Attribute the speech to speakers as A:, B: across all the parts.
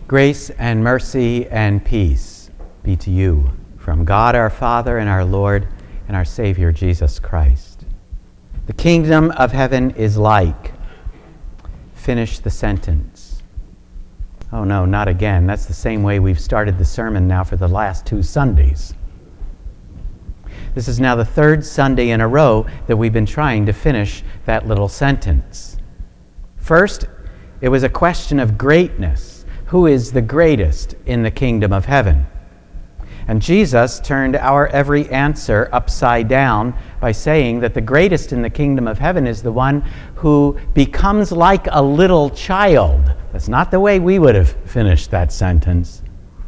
A: Grace and mercy and peace be to you from God our Father and our Lord and our Savior Jesus Christ. The kingdom of heaven is like. Finish the sentence. Oh no, not again. That's the same way we've started the sermon now for the last 2 Sundays. This is now the 3rd Sunday in a row that we've been trying to finish that little sentence. First, it was a question of greatness. Who is the greatest in the kingdom of heaven? And Jesus turned our every answer upside down by saying that the greatest in the kingdom of heaven is the one who becomes like a little child. That's not the way we would have finished that sentence.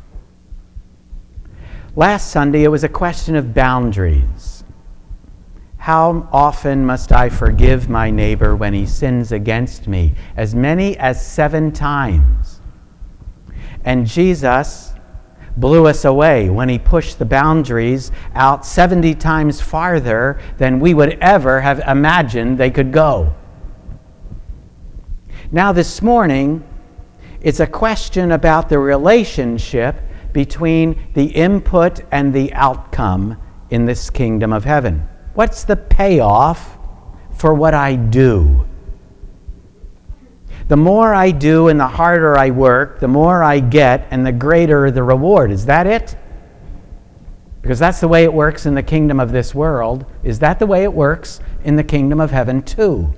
A: Last Sunday, it was a question of boundaries. How often must I forgive my neighbor when he sins against me? As many as 7 times. And Jesus blew us away when he pushed the boundaries out 70 times farther than we would ever have imagined they could go. Now this morning, it's a question about the relationship between the input and the outcome in this kingdom of heaven. What's the payoff for what I do? The more I do and the harder I work, the more I get and the greater the reward. Is that it? Because that's the way it works in the kingdom of this world. Is that the way it works in the kingdom of heaven too?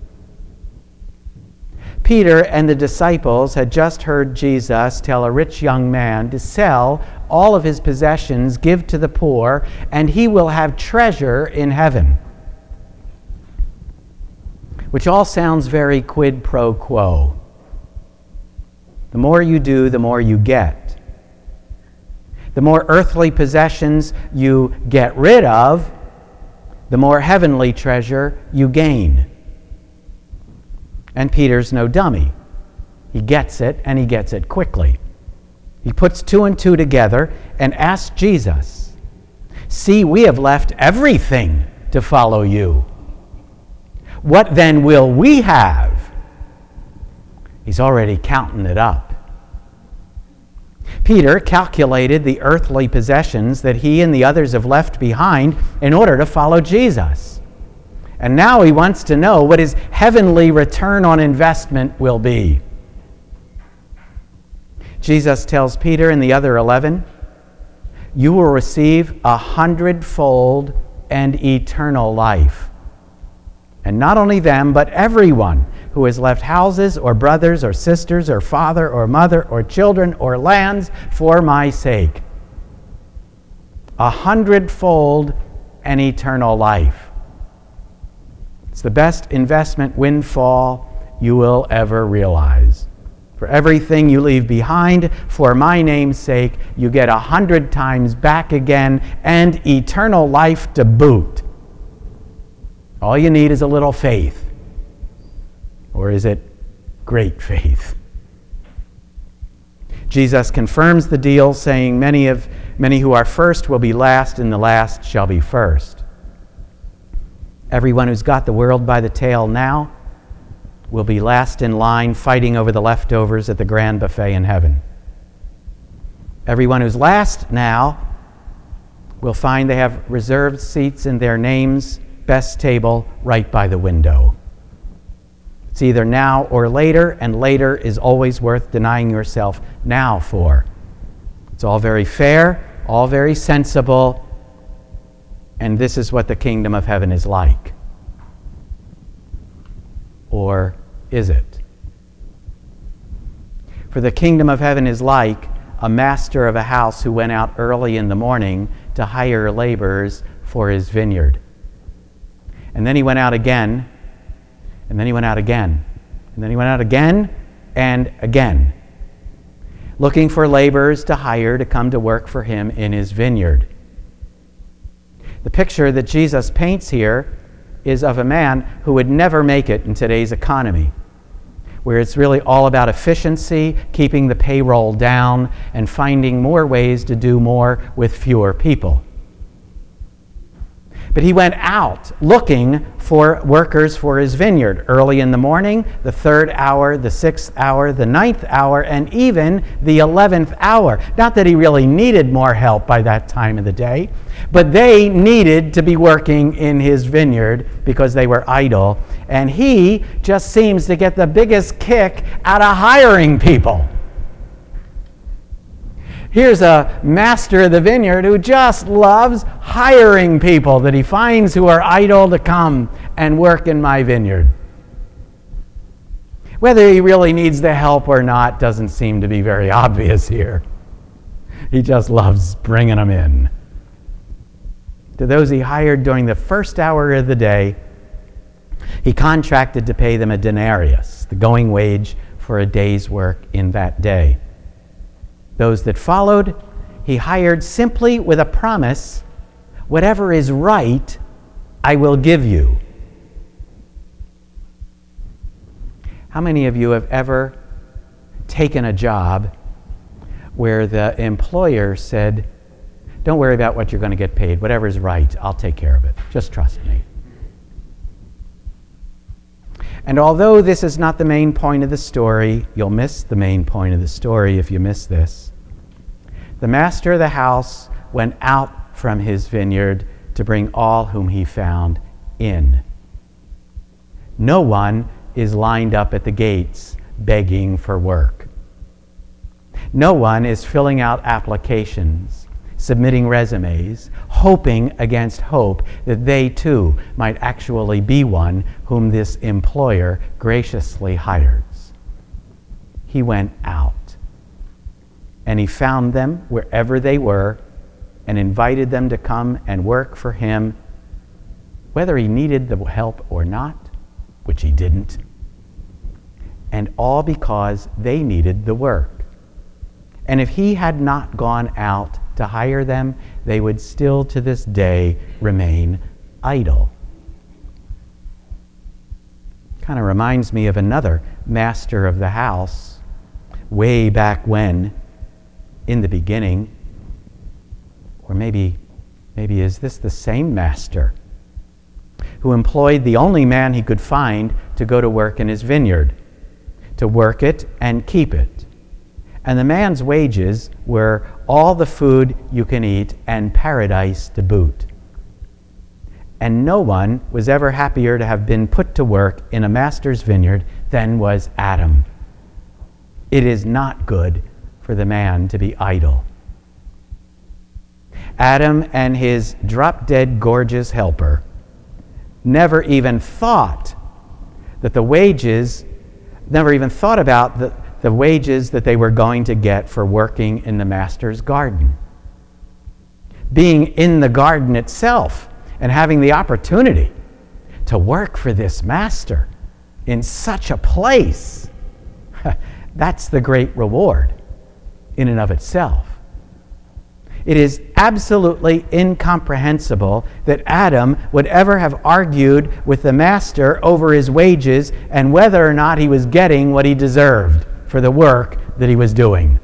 A: Peter and the disciples had just heard Jesus tell a rich young man to sell all of his possessions, give to the poor, and he will have treasure in heaven. Which all sounds very quid pro quo. The more you do, the more you get. The more earthly possessions you get rid of, the more heavenly treasure you gain. And Peter's no dummy. He gets it, and he gets it quickly. He puts 2 and 2 together and asks Jesus, "See, we have left everything to follow you. What then will we have?" He's already counting it up. Peter calculated the earthly possessions that he and the others have left behind in order to follow Jesus. And now he wants to know what his heavenly return on investment will be. Jesus tells Peter and the other 11, "You will receive 100-fold and eternal life." And not only them, but everyone who has left houses or brothers or sisters or father or mother or children or lands for my sake. 100-fold and eternal life. It's the best investment windfall you will ever realize. For everything you leave behind for my name's sake, you get 100 times back again and eternal life to boot. All you need is a little faith. Or is it great faith? Jesus confirms the deal, saying, Many who are first will be last, and the last shall be first. Everyone who's got the world by the tail now will be last in line, fighting over the leftovers at the grand buffet in heaven. Everyone who's last now will find they have reserved seats in their name's best table right by the window. It's either now or later, and later is always worth denying yourself now for. It's all very fair, all very sensible, and this is what the kingdom of heaven is like. Or is it? For the kingdom of heaven is like a master of a house who went out early in the morning to hire laborers for his vineyard. And then he went out again, and then he went out again, and then he went out again and again, looking for laborers to hire to come to work for him in his vineyard. The picture that Jesus paints here is of a man who would never make it in today's economy, where it's really all about efficiency, keeping the payroll down, and finding more ways to do more with fewer people. But he went out looking for workers for his vineyard early in the morning, the 3rd hour, the 6th hour, the 9th hour, and even the 11th hour. Not that he really needed more help by that time of the day, but they needed to be working in his vineyard because they were idle. And he just seems to get the biggest kick out of hiring people. Here's a master of the vineyard who just loves hiring people that he finds who are idle to come and work in my vineyard. Whether he really needs the help or not doesn't seem to be very obvious here. He just loves bringing them in. To those he hired during the 1st hour of the day, he contracted to pay them a denarius, the going wage for a day's work in that day. Those that followed, he hired simply with a promise, whatever is right, I will give you. How many of you have ever taken a job where the employer said, don't worry about what you're going to get paid, whatever is right, I'll take care of it, just trust me. And although this is not the main point of the story, you'll miss the main point of the story if you miss this. The master of the house went out from his vineyard to bring all whom he found in. No one is lined up at the gates begging for work. No one is filling out applications, submitting resumes, hoping against hope that they too might actually be one whom this employer graciously hires. He went out, and he found them wherever they were and invited them to come and work for him, whether he needed the help or not, which he didn't, and all because they needed the work. And if he had not gone out to hire them, they would still to this day remain idle. Kind of reminds me of another master of the house way back when, in the beginning. Or maybe is this the same master who employed the only man he could find to go to work in his vineyard, to work it and keep it. And the man's wages were all the food you can eat and paradise to boot. And no one was ever happier to have been put to work in a master's vineyard than was Adam. It is not good for the man to be idle. Adam and his drop-dead gorgeous helper never even thought about the wages that they were going to get for working in the master's garden. Being in the garden itself and having the opportunity to work for this master in such a place, that's the great reward in and of itself. It is absolutely incomprehensible that Adam would ever have argued with the master over his wages and whether or not he was getting what he deserved for the work that he was doing.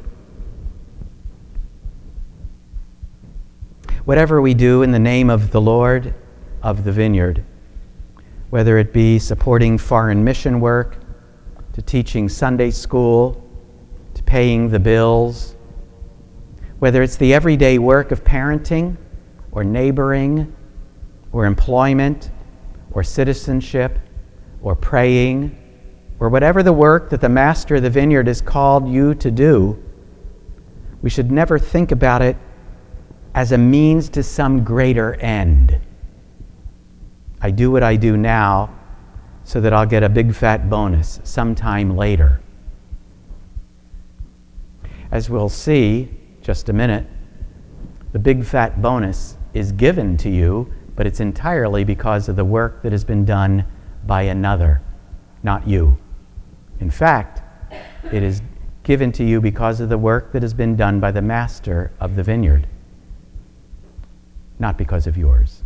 A: Whatever we do in the name of the Lord of the vineyard, whether it be supporting foreign mission work, to teaching Sunday school, to paying the bills, whether it's the everyday work of parenting or neighboring or employment or citizenship or praying, or whatever the work that the master of the vineyard has called you to do, we should never think about it as a means to some greater end. I do what I do now so that I'll get a big fat bonus sometime later. As we'll see just a minute, the big fat bonus is given to you, but it's entirely because of the work that has been done by another, not you. In fact, it is given to you because of the work that has been done by the master of the vineyard, not because of yours.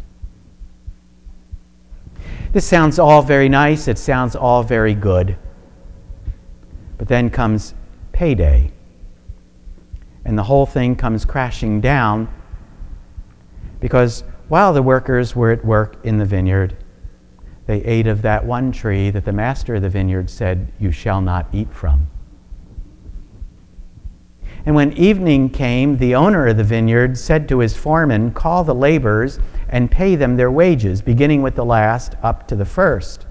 A: This sounds all very nice. It sounds all very good. But then comes payday, and the whole thing comes crashing down because while the workers were at work in the vineyard, they ate of that one tree that the master of the vineyard said, "You shall not eat from." And when evening came, the owner of the vineyard said to his foreman, "Call the laborers and pay them their wages, beginning with the last up to the first."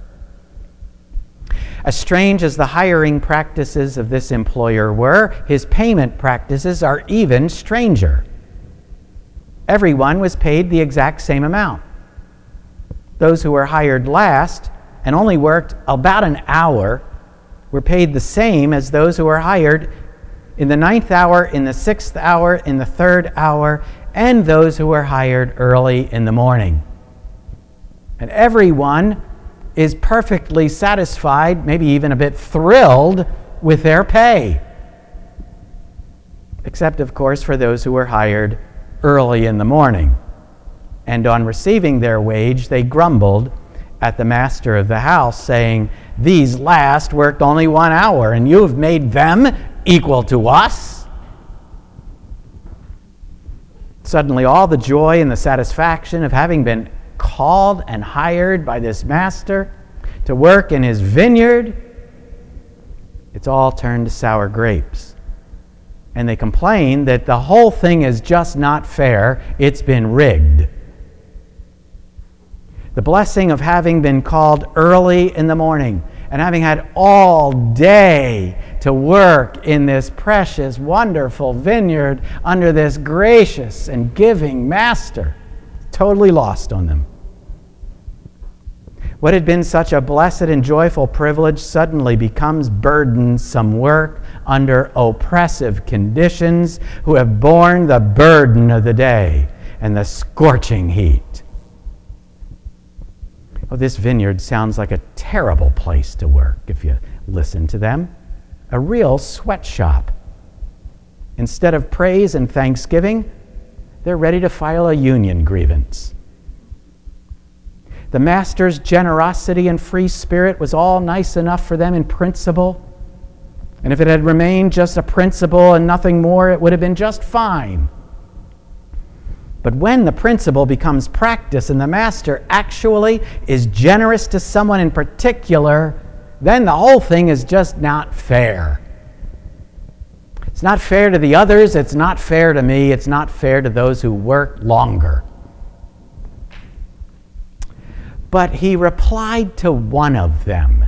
A: As strange as the hiring practices of this employer were, his payment practices are even stranger. Everyone was paid the exact same amount. Those who were hired last and only worked about an hour were paid the same as those who were hired in the 9th hour, in the 6th hour, in the 3rd hour, and those who were hired early in the morning. And everyone is perfectly satisfied, maybe even a bit thrilled with their pay. Except, of course, for those who were hired early in the morning. And on receiving their wage, they grumbled at the master of the house, saying, "These last worked only 1 hour, and you have made them equal to us." Suddenly, all the joy and the satisfaction of having been called and hired by this master to work in his vineyard, it's all turned to sour grapes. And they complain that the whole thing is just not fair. It's been rigged. The blessing of having been called early in the morning and having had all day to work in this precious, wonderful vineyard under this gracious and giving master, totally lost on them. What had been such a blessed and joyful privilege suddenly becomes burdensome work under oppressive conditions, who have borne the burden of the day and the scorching heat. Oh, this vineyard sounds like a terrible place to work if you listen to them. A real sweatshop. Instead of praise and thanksgiving, they're ready to file a union grievance. The master's generosity and free spirit was all nice enough for them in principle. And if it had remained just a principle and nothing more, it would have been just fine. But when the principle becomes practice and the master actually is generous to someone in particular, then the whole thing is just not fair. It's not fair to the others, it's not fair to me, it's not fair to those who work longer. But he replied to one of them.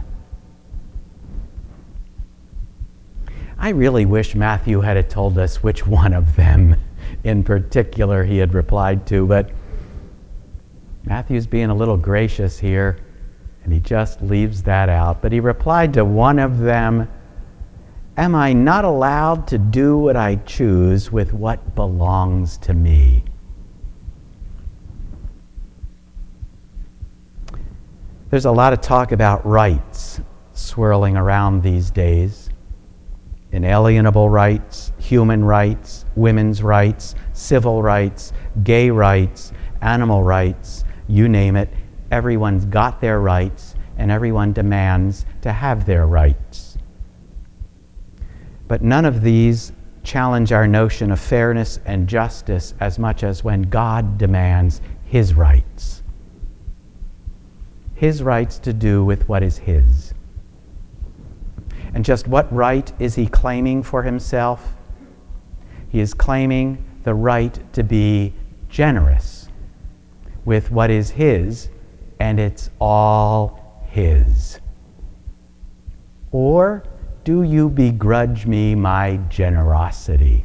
A: I really wish Matthew had told us which one of them in particular he had replied to, but Matthew's being a little gracious here, and he just leaves that out. But he replied to one of them, "Am I not allowed to do what I choose with what belongs to me?" There's a lot of talk about rights swirling around these days. Inalienable rights, human rights, women's rights, civil rights, gay rights, animal rights, you name it. Everyone's got their rights, and everyone demands to have their rights. But none of these challenge our notion of fairness and justice as much as when God demands his rights. His rights to do with what is his. And just what right is he claiming for himself? He is claiming the right to be generous with what is his, and it's all his. Or do you begrudge me my generosity?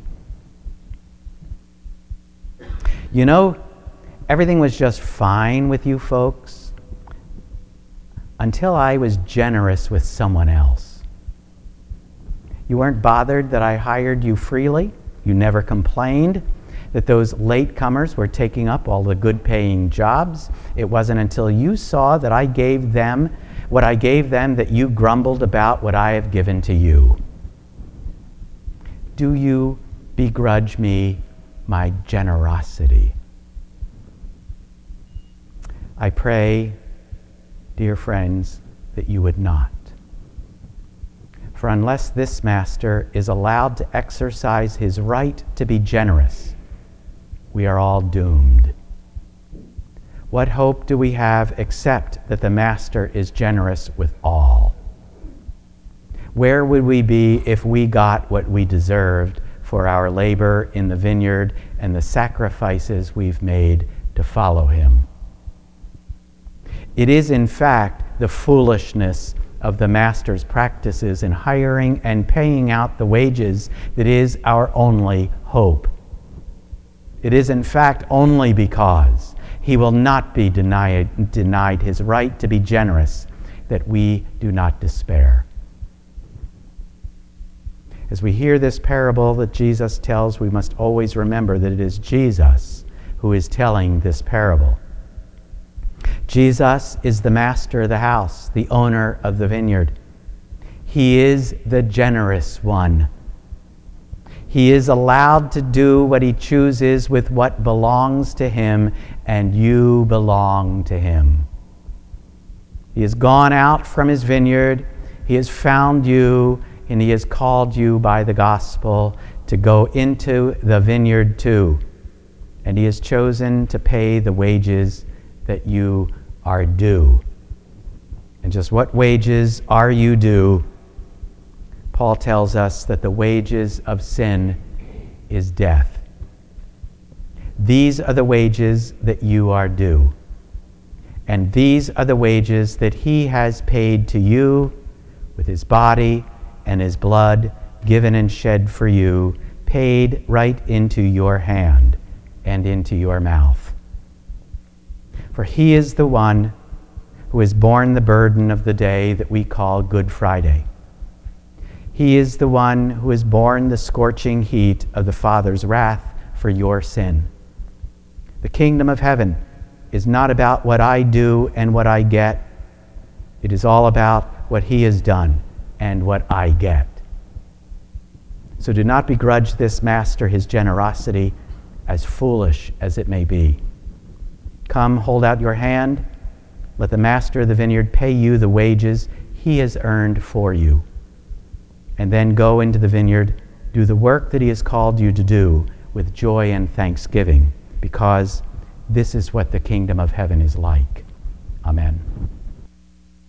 A: You know, everything was just fine with you folks until I was generous with someone else. You weren't bothered that I hired you freely. You never complained that those latecomers were taking up all the good-paying jobs. It wasn't until you saw that I gave them what I gave them that you grumbled about what I have given to you. Do you begrudge me my generosity? I pray, dear friends, that you would not. For unless this master is allowed to exercise his right to be generous, we are all doomed. What hope do we have except that the Master is generous with all? Where would we be if we got what we deserved for our labor in the vineyard and the sacrifices we've made to follow him? It is, in fact, the foolishness of the Master's practices in hiring and paying out the wages that is our only hope. It is, in fact, only because he will not be denied his right to be generous that we do not despair. As we hear this parable that Jesus tells, we must always remember that it is Jesus who is telling this parable. Jesus is the master of the house, the owner of the vineyard. He is the generous one. He is allowed to do what he chooses with what belongs to him, and you belong to him. He has gone out from his vineyard. He has found you, and he has called you by the gospel to go into the vineyard too. And he has chosen to pay the wages that you are due. And just what wages are you due? Paul tells us that the wages of sin is death. These are the wages that you are due. And these are the wages that he has paid to you with his body and his blood given and shed for you, paid right into your hand and into your mouth. For he is the one who has borne the burden of the day that we call Good Friday. He is the one who has borne the scorching heat of the Father's wrath for your sin. The kingdom of heaven is not about what I do and what I get. It is all about what he has done and what I get. So do not begrudge this master his generosity, as foolish as it may be. Come, hold out your hand. Let the master of the vineyard pay you the wages he has earned for you. And then go into the vineyard, do the work that he has called you to do with joy and thanksgiving, because this is what the kingdom of heaven is like. Amen.